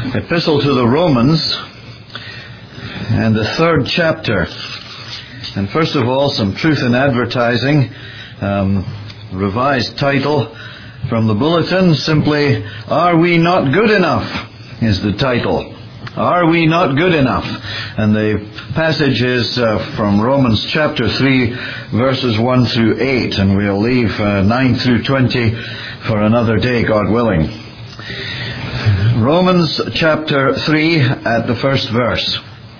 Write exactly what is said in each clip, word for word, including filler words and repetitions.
Epistle to the Romans, and the third chapter. And first of all, some truth in advertising. Um, revised title from the bulletin, simply, Are We Not Good Enough? Is the title. Are we not good enough? And the passage is uh, from Romans chapter three, verses one through eight, and we'll leave uh, nine through twenty for another day, God willing. Romans chapter three at the first verse.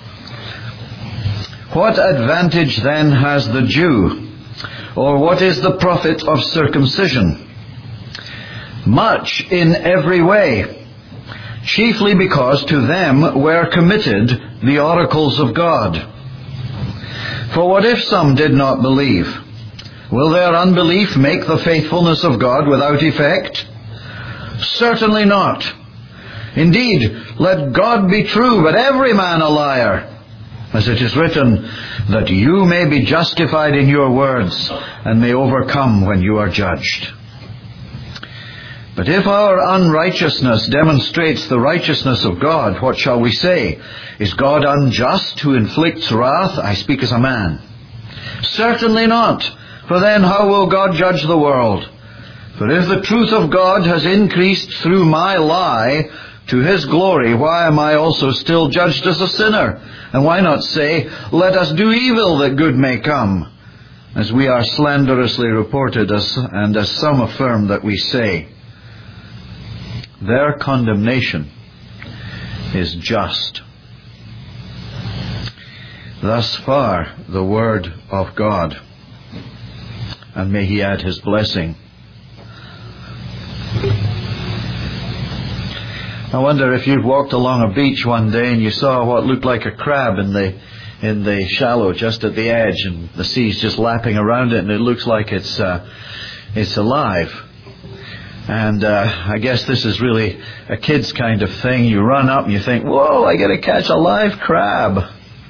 What advantage then has the Jew? Or what is the profit of circumcision? Much in every way, chiefly because to them were committed the oracles of God. For what if some did not believe? Will their unbelief make the faithfulness of God without effect? Certainly not. Indeed, let God be true, but every man a liar. As it is written, that you may be justified in your words, and may overcome when you are judged. But if our unrighteousness demonstrates the righteousness of God, what shall we say? Is God unjust who inflicts wrath? I speak as a man. Certainly not. For then how will God judge the world? For if the truth of God has increased through my lie to His glory, why am I also still judged as a sinner? And why not say, let us do evil that good may come, as we are slanderously reported, as, and as some affirm that we say. Their condemnation is just. Thus far the word of God, and may He add His blessing. I wonder if you've walked along a beach one day and you saw what looked like a crab in the in the shallow just at the edge, and the sea's just lapping around it, and it looks like it's uh, it's alive. And uh, I guess this is really a kid's kind of thing. You run up and you think, whoa, I got to catch a live crab.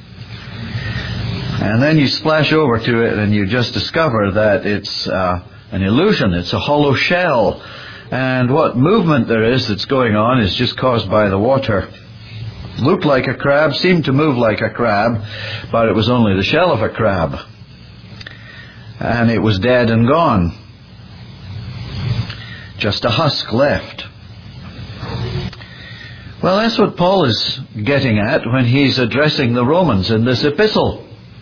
And then you splash over to it and you just discover that it's uh, an illusion. It's a hollow shell. And what movement there is that's going on is just caused by the water. Looked like a crab, seemed to move like a crab, but it was only the shell of a crab. And it was dead and gone. Just a husk left. Well, that's what Paul is getting at when he's addressing the Romans in this epistle.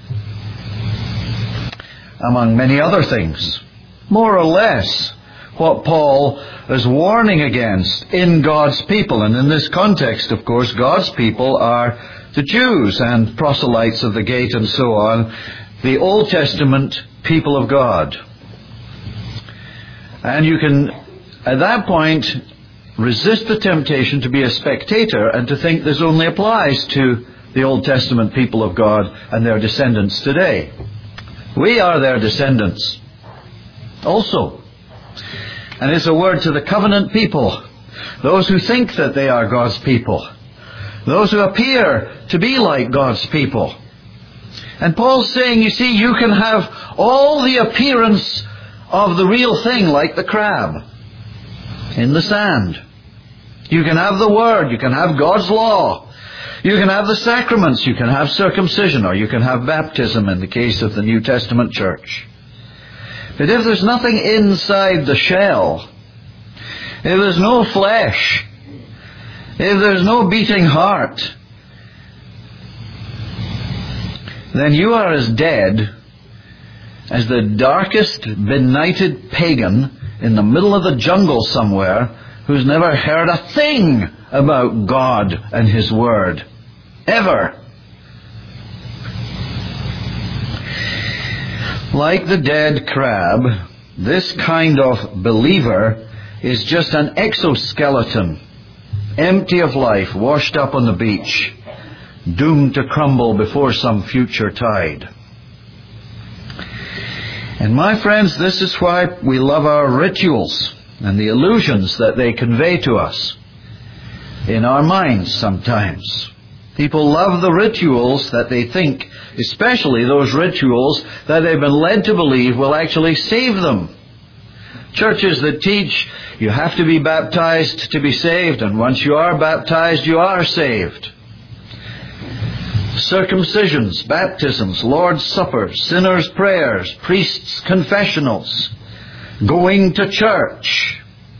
Among many other things. More or less what Paul is warning against in God's people. And in this context, of course, God's people are the Jews and proselytes of the gate and so on, the Old Testament people of God. And you can, at that point, resist the temptation to be a spectator and to think this only applies to the Old Testament people of God and their descendants today. We are their descendants also. And it's a word to the covenant people, those who think that they are God's people, those who appear to be like God's people. And Paul's saying, you see, you can have all the appearance of the real thing, like the crab in the sand. You can have the Word, you can have God's law, you can have the sacraments, you can have circumcision, or you can have baptism in the case of the New Testament church. But if there's nothing inside the shell, if there's no flesh, if there's no beating heart, then you are as dead as the darkest benighted pagan in the middle of the jungle somewhere who's never heard a thing about God and His Word. Ever. Like the dead crab, this kind of believer is just an exoskeleton, empty of life, washed up on the beach, doomed to crumble before some future tide. And my friends, this is why we love our rituals and the illusions that they convey to us in our minds sometimes. People love the rituals that they think, especially those rituals that they've been led to believe will actually save them. Churches that teach you have to be baptized to be saved, and once you are baptized, you are saved. Circumcisions, baptisms, Lord's Supper, sinners' prayers, priests' confessionals, going to church.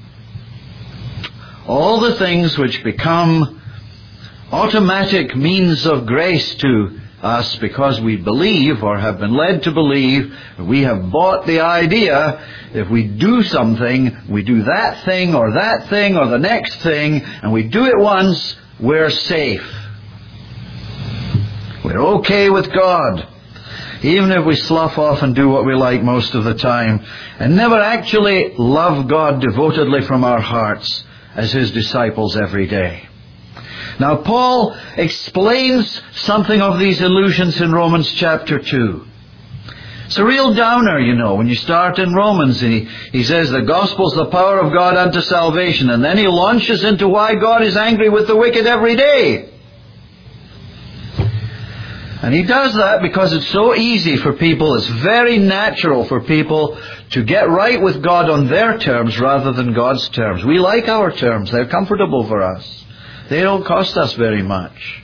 All the things which become automatic means of grace to us because we believe or have been led to believe, we have bought the idea, if we do something, we do that thing or that thing or the next thing, and we do it once, we're safe. We're okay with God, even if we slough off and do what we like most of the time, and never actually love God devotedly from our hearts as His disciples every day. Now, Paul explains something of these illusions in Romans chapter two. It's a real downer, you know, when you start in Romans, and he, he says the gospel's the power of God unto salvation, and then he launches into why God is angry with the wicked every day. And he does that because it's so easy for people, it's very natural for people to get right with God on their terms rather than God's terms. We like our terms, they're comfortable for us. They don't cost us very much.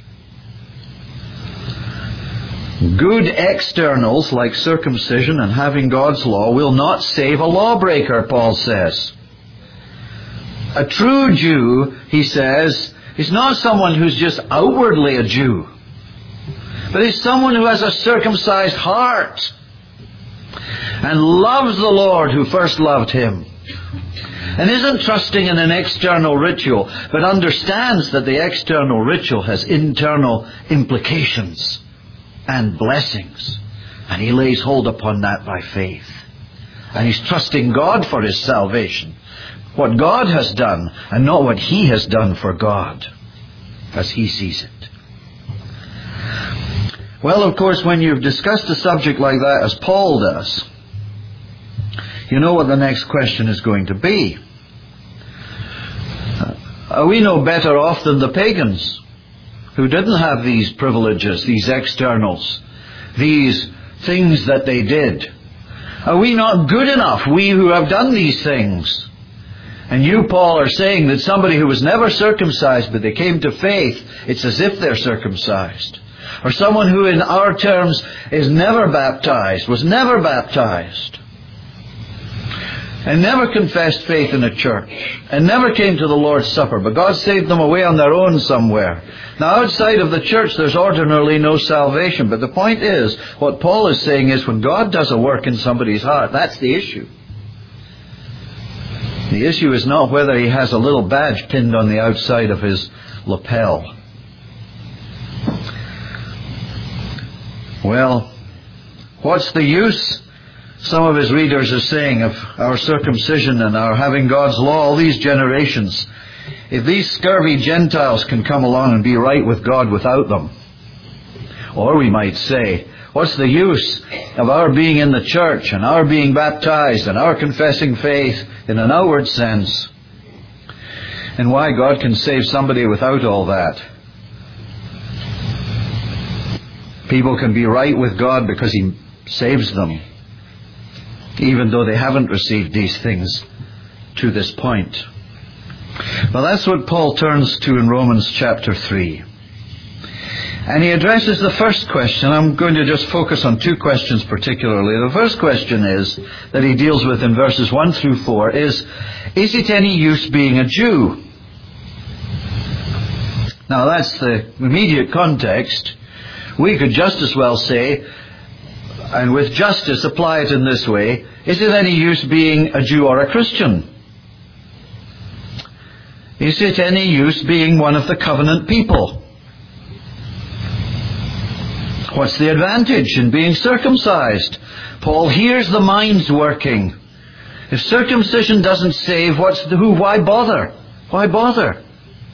Good externals like circumcision and having God's law will not save a lawbreaker, Paul says. A true Jew, he says, is not someone who's just outwardly a Jew, but is someone who has a circumcised heart and loves the Lord who first loved him, and isn't trusting in an external ritual, but understands that the external ritual has internal implications and blessings. And he lays hold upon that by faith. And he's trusting God for his salvation. What God has done, and not what he has done for God, as he sees it. Well, of course, when you've discussed a subject like that, as Paul does, you know what the next question is going to be. Are we no better off than the pagans who didn't have these privileges, these externals, these things that they did? Are we not good enough, we who have done these things? And you, Paul, are saying that somebody who was never circumcised but they came to faith, it's as if they're circumcised. Or someone who in our terms is never baptized, was never baptized, and never confessed faith in a church, and never came to the Lord's Supper, but God saved them away on their own somewhere. Now, outside of the church, there's ordinarily no salvation. But the point is, what Paul is saying is, when God does a work in somebody's heart, that's the issue. The issue is not whether he has a little badge pinned on the outside of his lapel. Well, what's the use? Some of his readers are saying of our circumcision and our having God's law all these generations. If these scurvy Gentiles can come along and be right with God without them. Or we might say, what's the use of our being in the church and our being baptized and our confessing faith in an outward sense? And why God can save somebody without all that? People can be right with God because He saves them, even though they haven't received these things to this point. Well, that's what Paul turns to in Romans chapter three. And he addresses the first question. I'm going to just focus on two questions particularly. The first question is, that he deals with in verses one through four, is, is it any use being a Jew? Now that's the immediate context. We could just as well say, and with justice apply it in this way, is it any use being a Jew or a Christian? Is it any use being one of the covenant people? What's the advantage in being circumcised? Paul hears the minds working. If circumcision doesn't save, what's the who? Why bother? Why bother?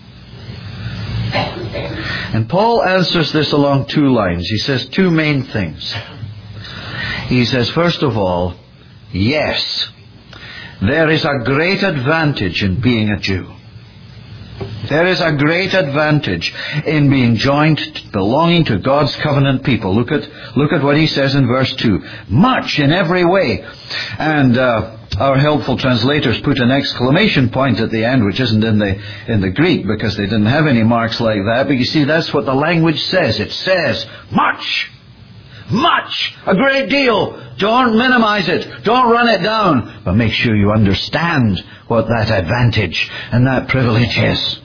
And Paul answers this along two lines. He says two main things. He says, first of all, yes, there is a great advantage in being a Jew. There is a great advantage in being joined, belonging to God's covenant people. Look at look at what he says in verse two. Much in every way. And uh, Our helpful translators put an exclamation point at the end, which isn't in the in the Greek because they didn't have any marks like that. But you see, that's what the language says. It says, much, much, a great deal. Don't minimize it. Don't run it down. But make sure you understand what that advantage and that privilege is.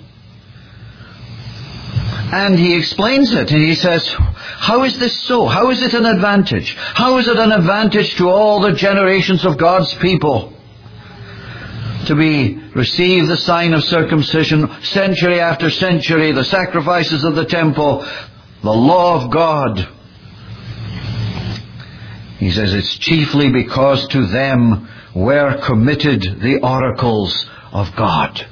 And he explains it, and he says, how is this so? How is it an advantage? How is it an advantage to all the generations of God's people to be receive the sign of circumcision century after century, the sacrifices of the temple, the law of God? He says it's chiefly because to them were committed the oracles of God.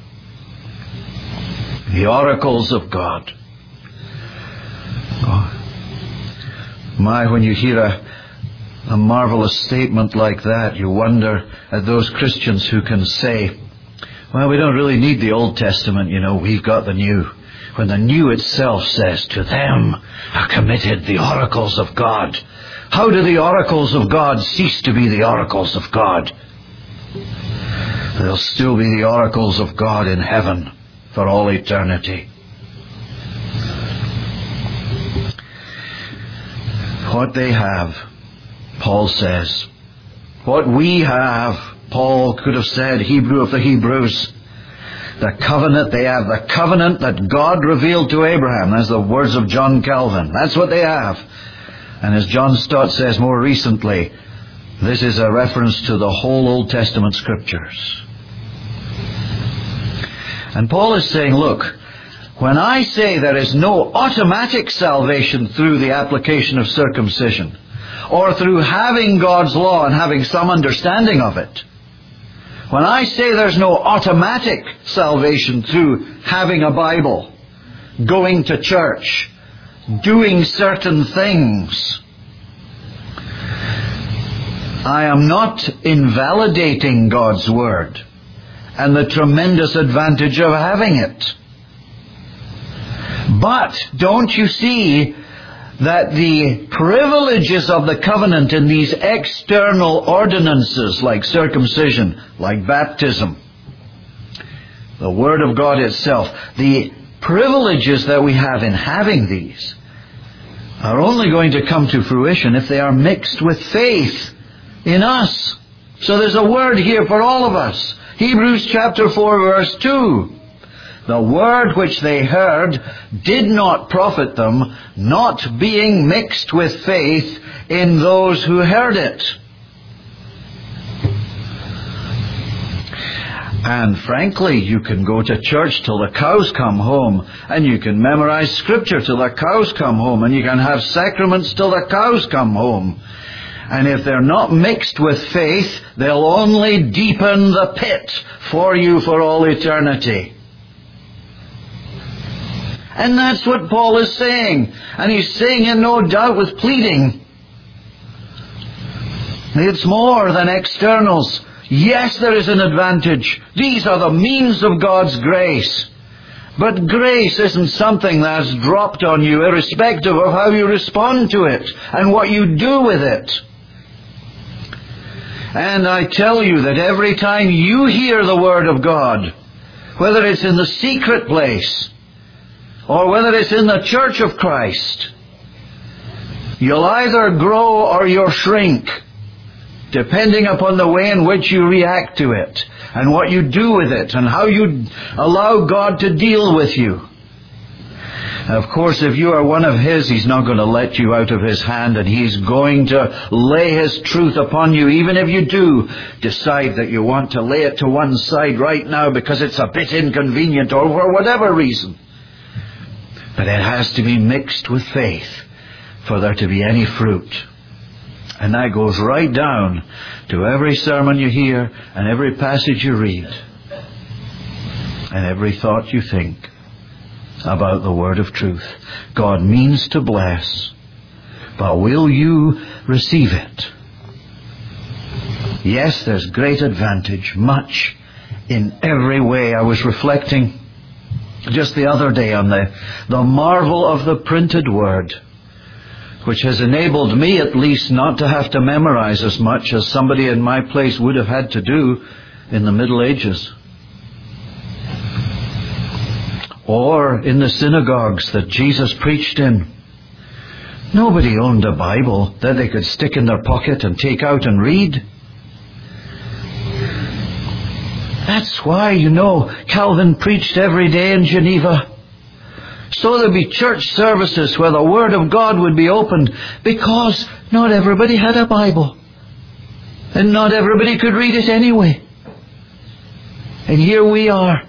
The oracles of God. Oh, my, when you hear a, a marvelous statement like that, you wonder at those Christians who can say, well, we don't really need the Old Testament, you know, we've got the New. When the New itself says, to them are committed the oracles of God. How do the oracles of God cease to be the oracles of God? They'll still be the oracles of God in heaven for all eternity. What they have, Paul says. What we have, Paul could have said, Hebrew of the Hebrews. The covenant they have, the covenant that God revealed to Abraham. That's the words of John Calvin. That's what they have. And as John Stott says more recently, this is a reference to the whole Old Testament Scriptures. And Paul is saying, look, when I say there is no automatic salvation through the application of circumcision, or through having God's law and having some understanding of it, when I say there's no automatic salvation through having a Bible, going to church, doing certain things, I am not invalidating God's Word and the tremendous advantage of having it. But don't you see that the privileges of the covenant in these external ordinances like circumcision, like baptism, the Word of God itself, the privileges that we have in having these are only going to come to fruition if they are mixed with faith in us. So there's a word here for all of us. Hebrews chapter four verse two. The word which they heard did not profit them, not being mixed with faith in those who heard it. And frankly, you can go to church till the cows come home, and you can memorize Scripture till the cows come home, and you can have sacraments till the cows come home. And if they're not mixed with faith, they'll only deepen the pit for you for all eternity. And that's what Paul is saying. And he's saying it no doubt with pleading. It's more than externals. Yes, there is an advantage. These are the means of God's grace. But grace isn't something that's dropped on you irrespective of how you respond to it and what you do with it. And I tell you that every time you hear the Word of God, whether it's in the secret place or whether it's in the church of Christ, you'll either grow or you'll shrink, depending upon the way in which you react to it and what you do with it and how you allow God to deal with you. Of course, if you are one of His, He's not going to let you out of His hand, and He's going to lay His truth upon you, even if you do decide that you want to lay it to one side right now because it's a bit inconvenient or for whatever reason. But it has to be mixed with faith for there to be any fruit. And that goes right down to every sermon you hear and every passage you read and every thought you think about the word of truth. God means to bless, but will you receive it? Yes, there's great advantage, much in every way. I was reflecting just the other day on the, the marvel of the printed word. which has enabled me at least not to have to memorize as much as somebody in my place would have had to do in the Middle Ages. Or in the synagogues that Jesus preached in. Nobody owned a Bible that they could stick in their pocket and take out and read. That's why, you know, Calvin preached every day in Geneva. So there'd be church services where the Word of God would be opened, because not everybody had a Bible. And not everybody could read it anyway. And here we are.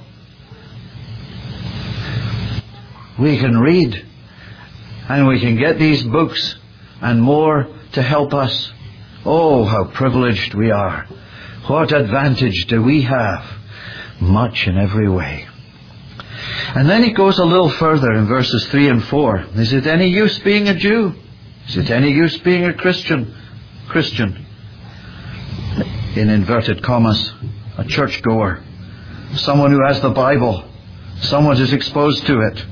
We can read, and we can get these books and more to help us. Oh, how privileged we are. What advantage do we have? Much in every way. And then he goes a little further in verses three and four. Is it any use being a Jew? Is it any use being a Christian? Christian. In inverted commas. A churchgoer. Someone who has the Bible. Someone who's exposed to it.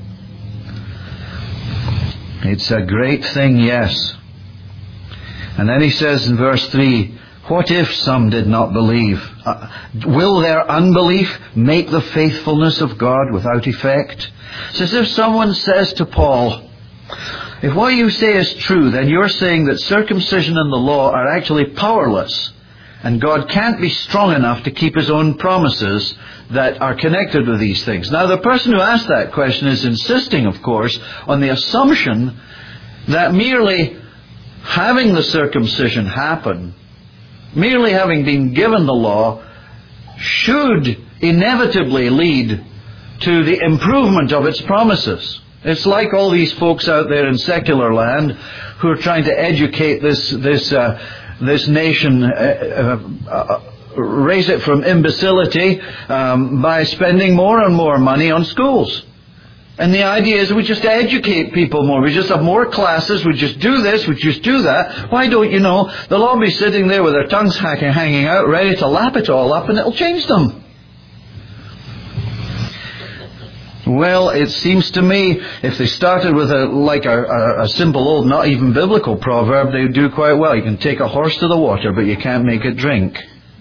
It's a great thing, yes. And then he says in verse three, what if some did not believe? Uh, will their unbelief make the faithfulness of God without effect? It's as if someone says to Paul, if what you say is true, then you're saying that circumcision and the law are actually powerless, and God can't be strong enough to keep His own promises that are connected with these things. Now, the person who asked that question is insisting, of course, on the assumption that merely having the circumcision happen, merely having been given the law, should inevitably lead to the improvement of its promises. It's like all these folks out there in secular land who are trying to educate this this uh, this nation, uh, uh, uh, raise it from imbecility um, by spending more and more money on schools. And the idea is we just educate people more. We just have more classes. We just do this. We just do that. Why don't you know? They'll all be sitting there with their tongues hacking, hanging out, ready to lap it all up, and it'll change them. Well, it seems to me if they started with a like a, a, a simple old, not even biblical proverb, they would do quite well. You can take a horse to the water, but you can't make it drink.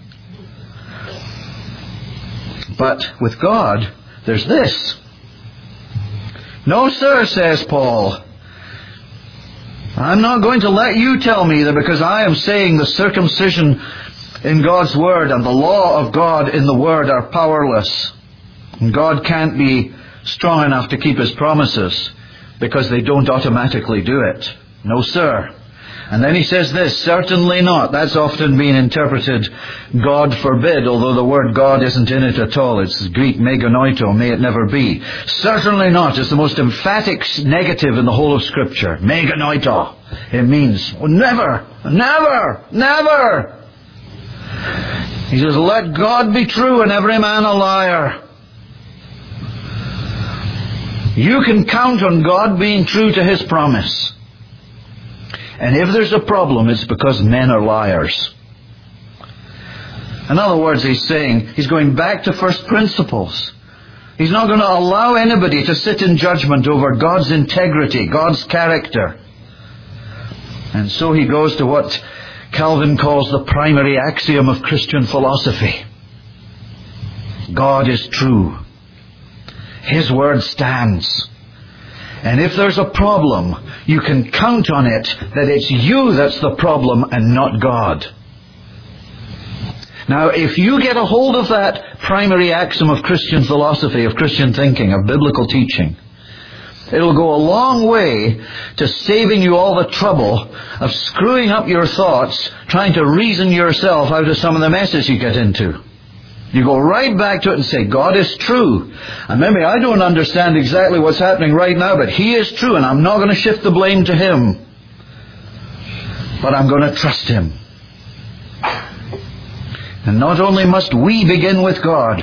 But with God, there's this. No, sir, says Paul. I'm not going to let you tell me that because I am saying the circumcision in God's Word and the law of God in the Word are powerless. And God can't be strong enough to keep His promises because they don't automatically do it. No, sir. And then he says this, certainly not. That's often been interpreted, God forbid, although the word God isn't in it at all. It's Greek meganoito, may it never be. Certainly not. It's the most emphatic negative in the whole of Scripture. Meganoito. It means never, never, never. He says, let God be true and every man a liar. You can count on God being true to His promise. And if there's a problem, it's because men are liars. In other words, he's saying, he's going back to first principles. He's not going to allow anybody to sit in judgment over God's integrity, God's character. And so he goes to what Calvin calls the primary axiom of Christian philosophy. God is true. His word stands. And if there's a problem, you can count on it that it's you that's the problem and not God. Now, if you get a hold of that primary axiom of Christian philosophy, of Christian thinking, of biblical teaching, it'll go a long way to saving you all the trouble of screwing up your thoughts, trying to reason yourself out of some of the messes you get into. You go right back to it and say, God is true. And maybe I don't understand exactly what's happening right now, but He is true, and I'm not going to shift the blame to Him. But I'm going to trust Him. And not only must we begin with God,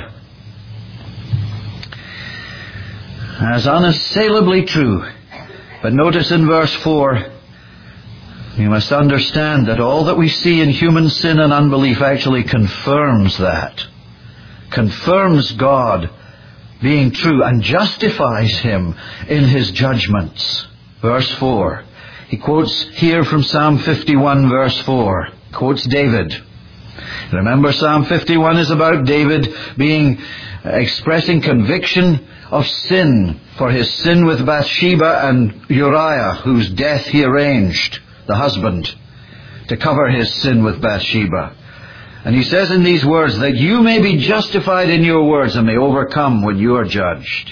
as unassailably true, but notice in verse four, we must understand that all that we see in human sin and unbelief actually confirms that. Confirms God being true and justifies Him in His judgments. Verse four, He quotes here from Psalm fifty-one verse four. Quotes David. Remember, Psalm fifty-one is about David being, uh, expressing conviction of sin for his sin with Bathsheba and Uriah, whose death he arranged, the husband, to cover his sin with Bathsheba. And he says in these words, that you may be justified in your words and may overcome when you are judged.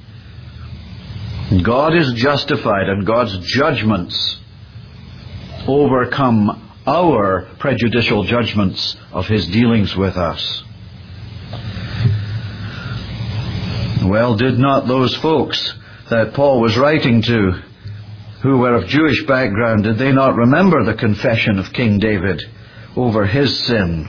God is justified, and God's judgments overcome our prejudicial judgments of His dealings with us. Well, did not those folks that Paul was writing to, who were of Jewish background, did they not remember the confession of King David over his sin?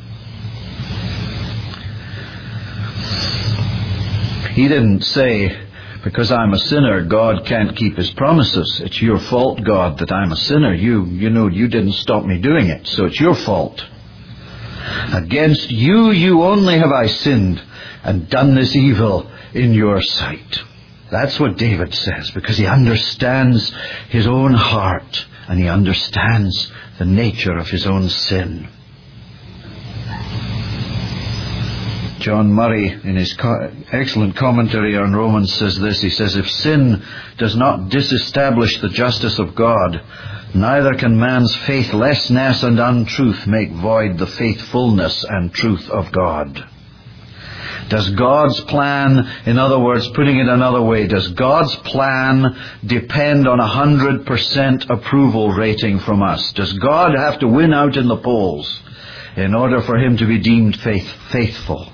He didn't say, because I'm a sinner, God can't keep His promises. It's your fault, God, that I'm a sinner. You, you know, you didn't stop me doing it, so it's your fault. Against you, you only have I sinned and done this evil in your sight. That's what David says, because he understands his own heart and he understands the nature of his own sin. John Murray, in his co- excellent commentary on Romans, says this. He says, if sin does not disestablish the justice of God, neither can man's faithlessness and untruth make void the faithfulness and truth of God. Does God's plan, in other words, putting it another way, does God's plan depend on a hundred percent approval rating from us? Does God have to win out in the polls in order for Him to be deemed faith, faithful?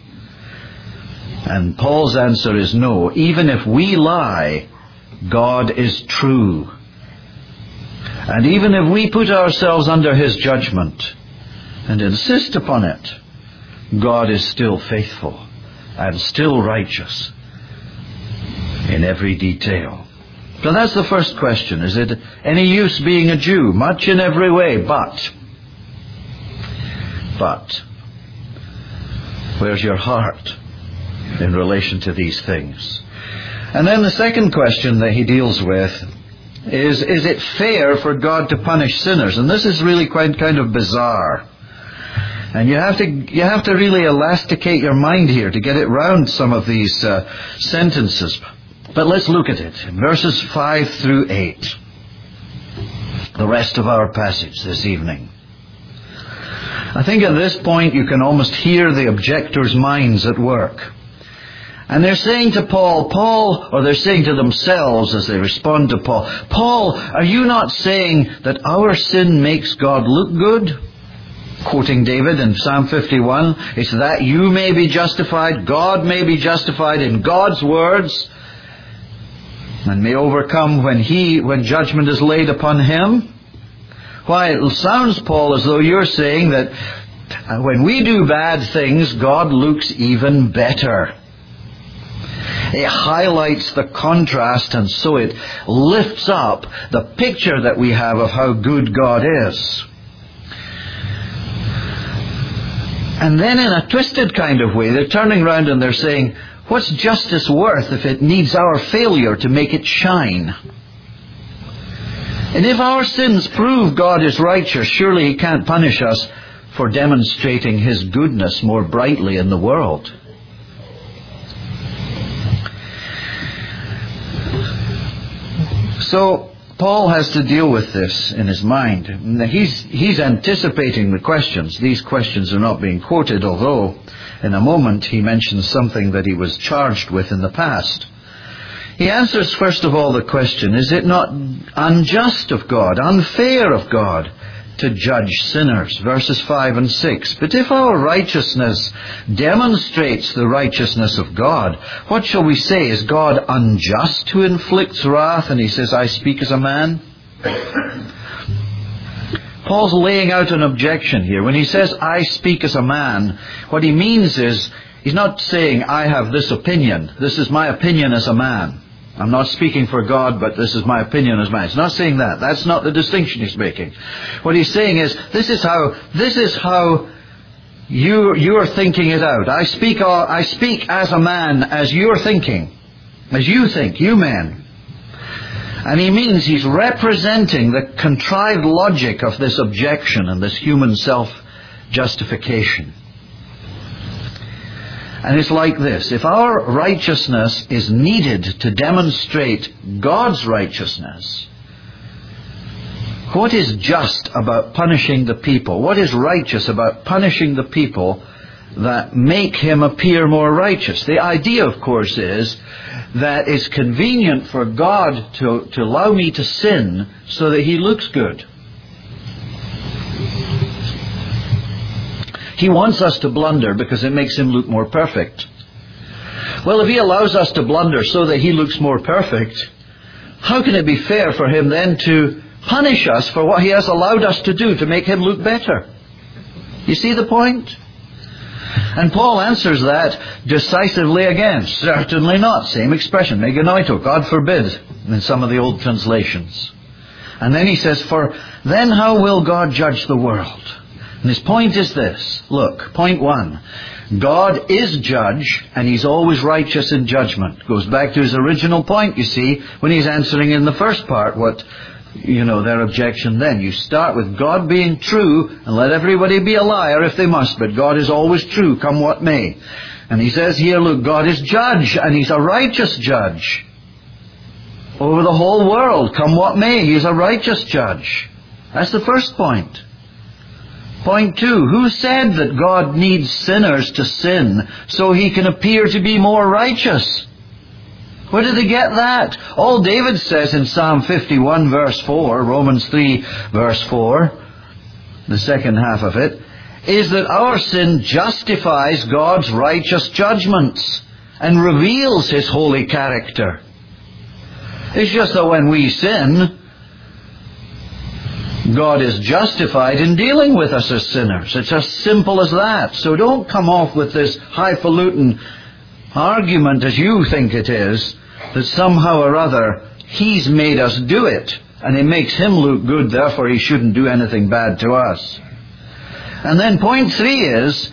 And Paul's answer is no. Even if we lie, God is true. And even if we put ourselves under His judgment and insist upon it, God is still faithful and still righteous in every detail. So that's the first question. Is it any use being a Jew? Much in every way, but, but, where's your heart in relation to these things? And then the second question that he deals with is, is it fair for God to punish sinners? And this is really quite kind of bizarre. And you have to you have to really elasticate your mind here to get it round some of these uh, sentences. But let's look at it. Verses five through eight. The rest of our passage this evening. I think at this point you can almost hear the objectors' minds at work. And they're saying to Paul, Paul, or they're saying to themselves as they respond to Paul, Paul, are you not saying that our sin makes God look good? Quoting David in Psalm fifty-one, it's that you may be justified, God may be justified in God's words, and may overcome when he, when judgment is laid upon him. Why, it sounds, Paul, as though you're saying that when we do bad things, God looks even better. It highlights the contrast, and so it lifts up the picture that we have of how good God is. And then in a twisted kind of way, they're turning around and they're saying, what's justice worth if it needs our failure to make it shine? And if our sins prove God is righteous, surely He can't punish us for demonstrating His goodness more brightly in the world. So Paul has to deal with this in his mind. He's, he's anticipating the questions. These questions are not being quoted, although in a moment he mentions something that he was charged with in the past. He answers first of all the question, is it not unjust of God, unfair of God, to judge sinners? Verses five and six. But if our righteousness demonstrates the righteousness of God, what shall we say? Is God unjust who inflicts wrath? And he says, I speak as a man. Paul's laying out an objection here. When he says, I speak as a man, what he means is, he's not saying, I have this opinion. This is my opinion as a man. I'm not speaking for God, but this is my opinion as man. He's not saying that. That's not the distinction he's making. What he's saying is, this is how, this is how you, you're thinking it out. I speak, I speak as a man, as you're thinking. As you think, you men. And he means he's representing the contrived logic of this objection and this human self-justification. And it's like this. If our righteousness is needed to demonstrate God's righteousness, what is just about punishing the people? What is righteous about punishing the people that make him appear more righteous? The idea, of course, is that it's convenient for God to, to allow me to sin so that he looks good. He wants us to blunder because it makes him look more perfect. Well, if he allows us to blunder so that he looks more perfect, how can it be fair for him then to punish us for what he has allowed us to do to make him look better? You see the point? And Paul answers that decisively again. Certainly not. Same expression. Meganoito. God forbid. In some of the old translations. And then he says, for then how will God judge the world? And his point is this. Look, point one. God is judge, and he's always righteous in judgment. Goes back to his original point, you see, when he's answering in the first part what, you know, their objection then. You start with God being true, and let everybody be a liar if they must, but God is always true, come what may. And he says here, look, God is judge, and he's a righteous judge. Over the whole world, come what may, he's a righteous judge. That's the first point. Point two, who said that God needs sinners to sin so he can appear to be more righteous? Where did they get that? All David says in Psalm fifty-one verse four, Romans three verse four, the second half of it, is that our sin justifies God's righteous judgments and reveals his holy character. It's just that when we sin, God is justified in dealing with us as sinners. It's as simple as that. So don't come off with this highfalutin argument as you think it is, that somehow or other he's made us do it, and it makes him look good, therefore he shouldn't do anything bad to us. And then point three is,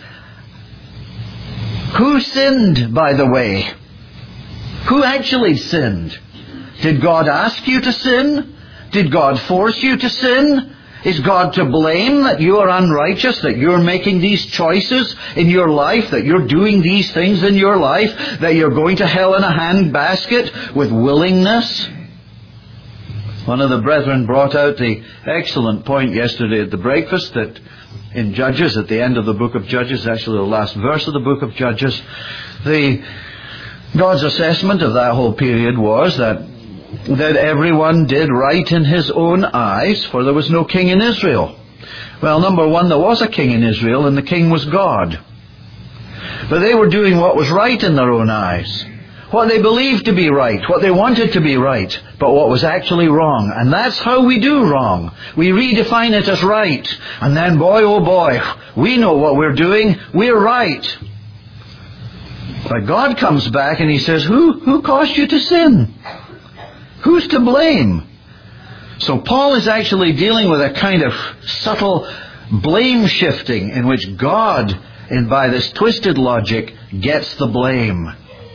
who sinned, by the way? Who actually sinned? Did God ask you to sin? Did God force you to sin? Is God to blame that you are unrighteous, that you're making these choices in your life, that you're doing these things in your life, that you're going to hell in a handbasket with willingness? One of the brethren brought out the excellent point yesterday at the breakfast that in Judges, at the end of the book of Judges, actually the last verse of the book of Judges, the God's assessment of that whole period was that that everyone did right in his own eyes, for there was no king in Israel. Well, number one, there was a king in Israel, and the king was God. But they were doing what was right in their own eyes. What they believed to be right, what they wanted to be right, but what was actually wrong. And that's how we do wrong. We redefine it as right. And then, boy, oh boy, we know what we're doing. We're right. But God comes back and he says, who, who caused you to sin? Who's to blame? So Paul is actually dealing with a kind of subtle blame shifting in which God, and by this twisted logic, gets the blame.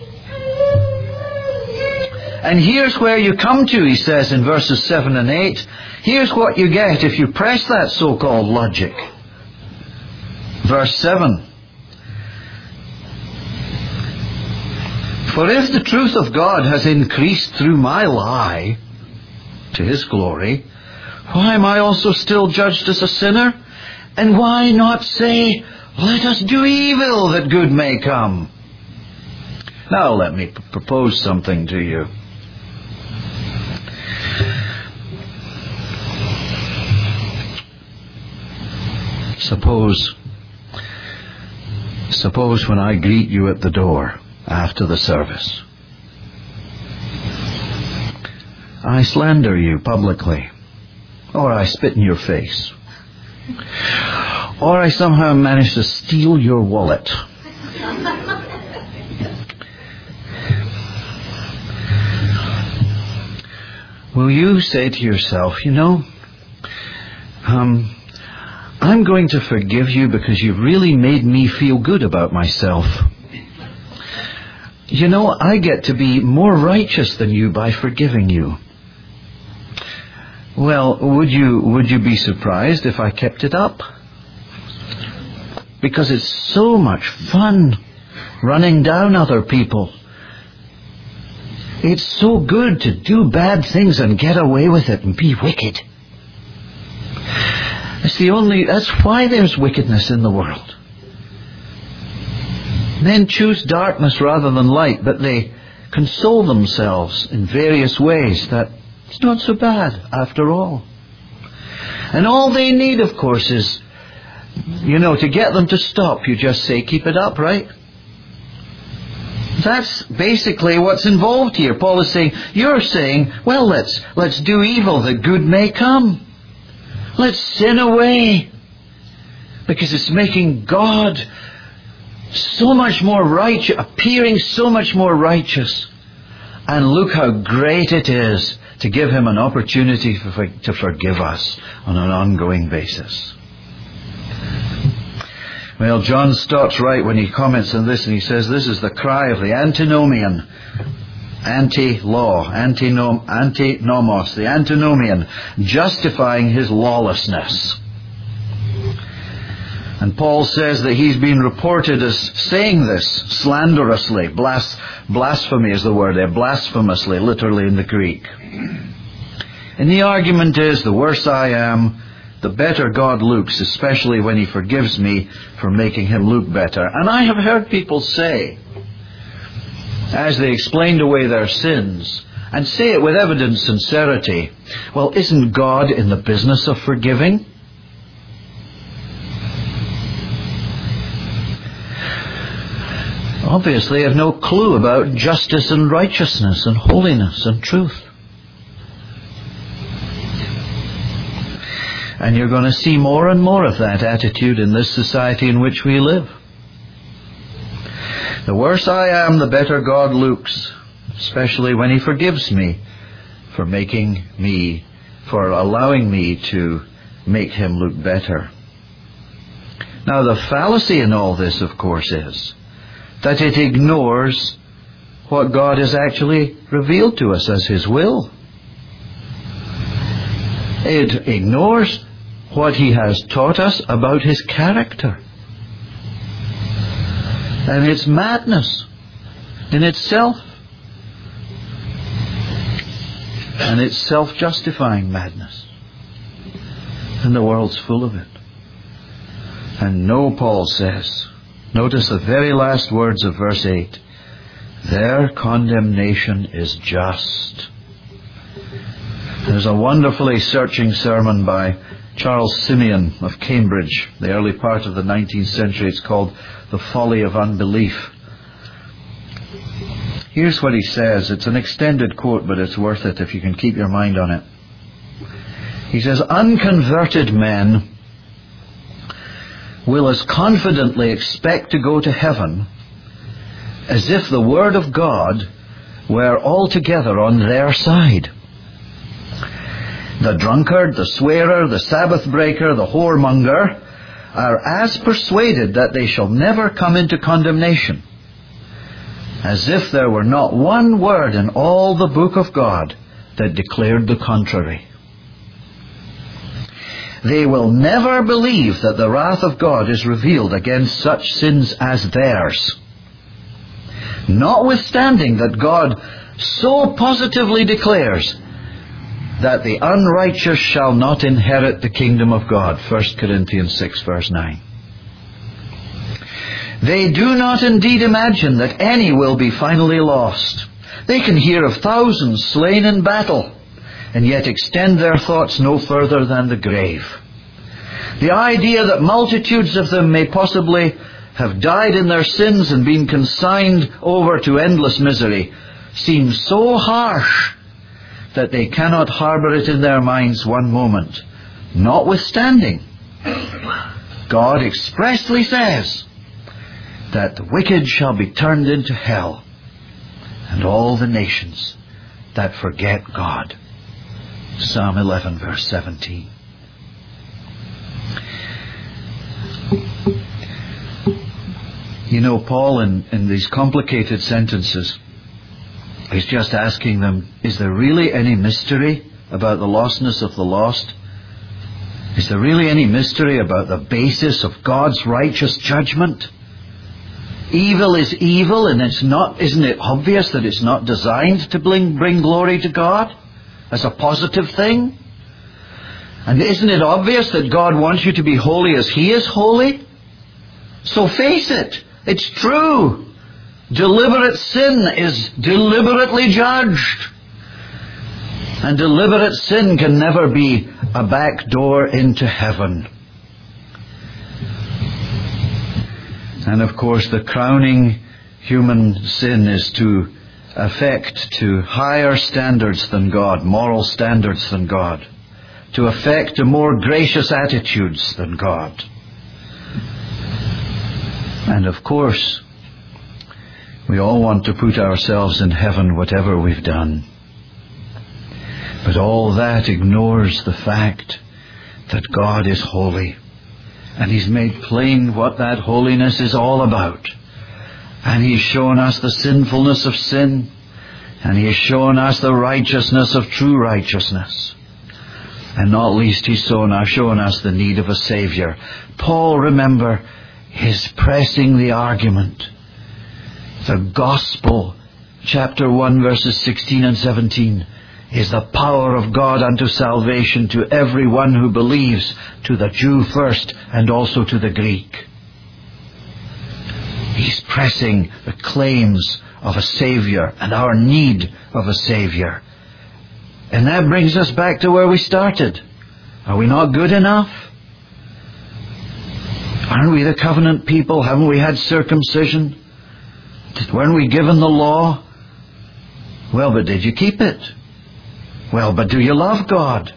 And here's where you come to, he says in verses seven and eight. Here's what you get if you press that so-called logic. Verse seven. For if the truth of God has increased through my lie to his glory, why am I also still judged as a sinner? And why not say, let us do evil that good may come? Now let me p- propose something to you. Suppose, suppose when I greet you at the door after the service, I slander you publicly, or I spit in your face, or I somehow manage to steal your wallet. Will you say to yourself, you know, um, I'm going to forgive you because you've really made me feel good about myself. You know, I get to be more righteous than you by forgiving you. Well, would you would you be surprised if I kept it up? Because it's so much fun running down other people. It's so good to do bad things and get away with it and be wicked. It's the only, that's why there's wickedness in the world. Men choose darkness rather than light, but they console themselves in various ways that it's not so bad after all. And all they need, of course, is, you know, to get them to stop, you just say, keep it up, right? That's basically what's involved here. Paul is saying, you're saying, well, let's let's do evil that good may come. Let's sin away. Because it's making God so much more righteous, appearing so much more righteous. And look how great it is to give Him an opportunity for, to forgive us on an ongoing basis. Well, John Stott's right when he comments on this, and he says this is the cry of the antinomian, anti-law, antinom, antinomos, the antinomian, justifying his lawlessness. And Paul says that he's been reported as saying this slanderously. Blas, blasphemy is the word there, blasphemously, literally in the Greek. And the argument is, the worse I am, the better God looks, especially when He forgives me for making Him look better. And I have heard people say, as they explained away their sins, and say it with evident sincerity, well, isn't God in the business of forgiving? Obviously, I have no clue about justice and righteousness and holiness and truth. And you're going to see more and more of that attitude in this society in which we live. The worse I am, the better God looks, especially when He forgives me for making me, for allowing me to make Him look better. Now, the fallacy in all this, of course, is that it ignores what God has actually revealed to us as His will. It ignores what He has taught us about His character. And it's madness in itself. And it's self-justifying madness. And the world's full of it. And no, Paul says, notice the very last words of verse eight, their condemnation is just. There's a wonderfully searching sermon by Charles Simeon of Cambridge, the early part of the nineteenth century. It's called The Folly of Unbelief. Here's what he says. It's an extended quote, but it's worth it if you can keep your mind on it. He says, unconverted men will as confidently expect to go to heaven as if the Word of God were altogether on their side. The drunkard, the swearer, the Sabbath breaker, the whoremonger are as persuaded that they shall never come into condemnation as if there were not one word in all the book of God that declared the contrary. They will never believe that the wrath of God is revealed against such sins as theirs, notwithstanding that God so positively declares that the unrighteous shall not inherit the kingdom of God. First Corinthians six verse nine. They do not indeed imagine that any will be finally lost. They can hear of thousands slain in battle, and yet extend their thoughts no further than the grave. The idea that multitudes of them may possibly have died in their sins and been consigned over to endless misery seems so harsh that they cannot harbour it in their minds one moment. Notwithstanding, God expressly says that the wicked shall be turned into hell, and all the nations that forget God. Psalm eleven verse seventeen. You know, Paul in, in these complicated sentences, he's just asking them, is there really any mystery about the lostness of the lost? Is there really any mystery about the basis of God's righteous judgment? Evil is evil, and it's not, isn't it obvious that it's not designed to bring, bring glory to God as a positive thing? And isn't it obvious that God wants you to be holy as He is holy? So face it, it's true. Deliberate sin is deliberately judged. And deliberate sin can never be a back door into heaven. And of course, the crowning human sin is to affect to higher standards than God, moral standards than God, to affect to more gracious attitudes than God. And of course, we all want to put ourselves in heaven, whatever we've done. But all that ignores the fact that God is holy. And He's made plain what that holiness is all about. And He's shown us the sinfulness of sin. And He has shown us the righteousness of true righteousness. And not least, He's shown us, shown us the need of a Savior. Paul, remember, is pressing the argument. The gospel, chapter one, verses sixteen and seventeen, is the power of God unto salvation to everyone who believes, to the Jew first and also to the Greek. He's pressing the claims of a Savior and our need of a Savior. And that brings us back to where we started. Are we not good enough? Aren't we the covenant people? Haven't we had circumcision? Weren't we given the law? Well, but did you keep it? Well, but do you love God?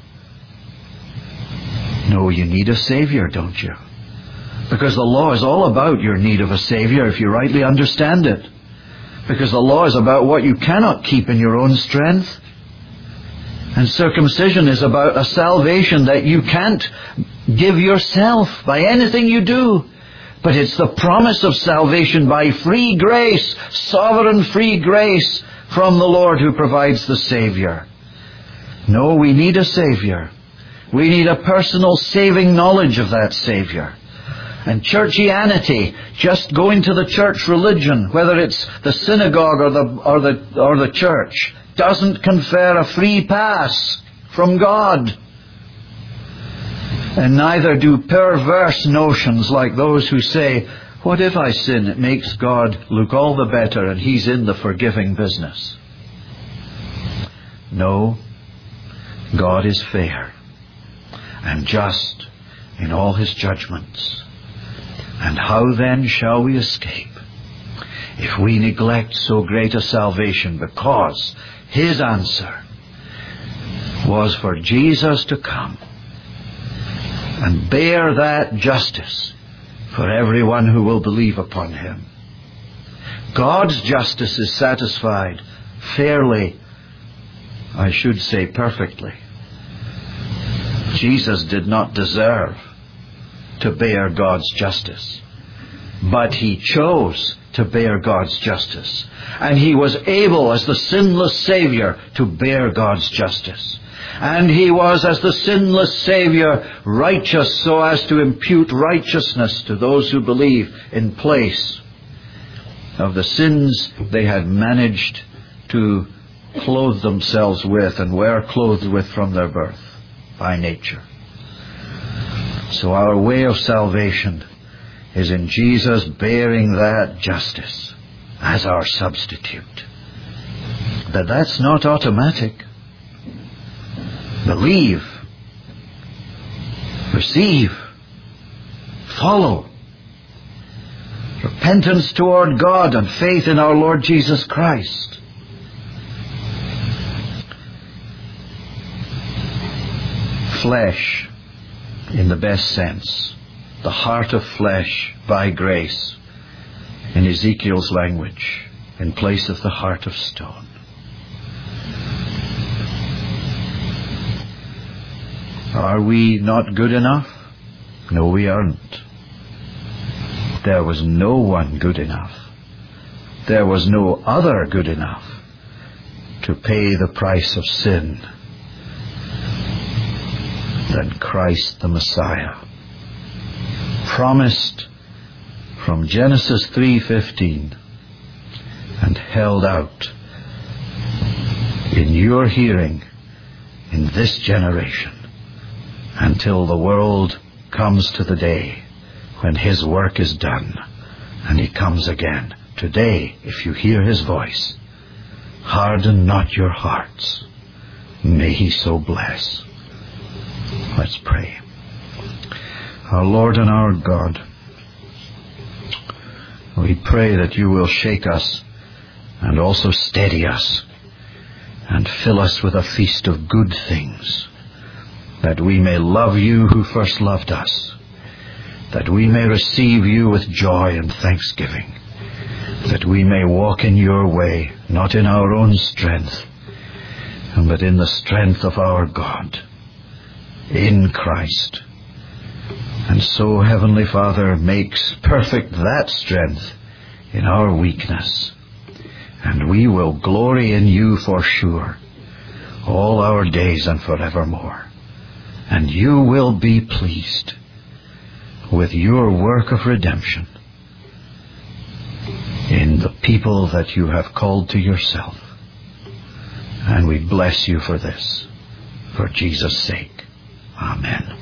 No, you need a Savior, don't you? Because the law is all about your need of a Savior if you rightly understand it. Because the law is about what you cannot keep in your own strength. And circumcision is about a salvation that you can't give yourself by anything you do. But it's the promise of salvation by free grace, sovereign free grace from the Lord who provides the Savior. No, we need a Savior. We need a personal saving knowledge of that Savior. And churchianity, just going to the church religion, whether it's the synagogue or the, or the, or the church, doesn't confer a free pass from God. And neither do perverse notions like those who say, what if I sin? It makes God look all the better and He's in the forgiving business. No, God is fair and just in all His judgments. And how then shall we escape if we neglect so great a salvation? Because His answer was for Jesus to come and bear that justice for everyone who will believe upon Him. God's justice is satisfied fairly, I should say perfectly. Jesus did not deserve to bear God's justice, but He chose to bear God's justice. And He was able, as the sinless Savior, to bear God's justice. And He was, as the sinless Savior, righteous so as to impute righteousness to those who believe in place of the sins they had managed to clothe themselves with and were clothed with from their birth by nature. So our way of salvation is in Jesus bearing that justice as our substitute. But that's not automatic. Believe, receive, follow. Repentance toward God and faith in our Lord Jesus Christ. Flesh, in the best sense, the heart of flesh by grace, in Ezekiel's language, in place of the heart of stone. Are we not good enough? No, we aren't. There was no one good enough. There was no other good enough to pay the price of sin. than Christ the Messiah, promised from Genesis three fifteen and held out in your hearing in this generation until the world comes to the day when his work is done and he comes again. Today, if you hear his voice, harden not your hearts. May he so bless. Let's pray. Our Lord and our God, we pray that you will shake us and also steady us and fill us with a feast of good things, that we may love you who first loved us, that we may receive you with joy and thanksgiving, that we may walk in your way, not in our own strength, but in the strength of our God, in Christ. And so, Heavenly Father, makes perfect that strength in our weakness. And we will glory in you for sure, all our days and forevermore. And you will be pleased with your work of redemption in the people that you have called to yourself. And we bless you for this, for Jesus' sake. Amen.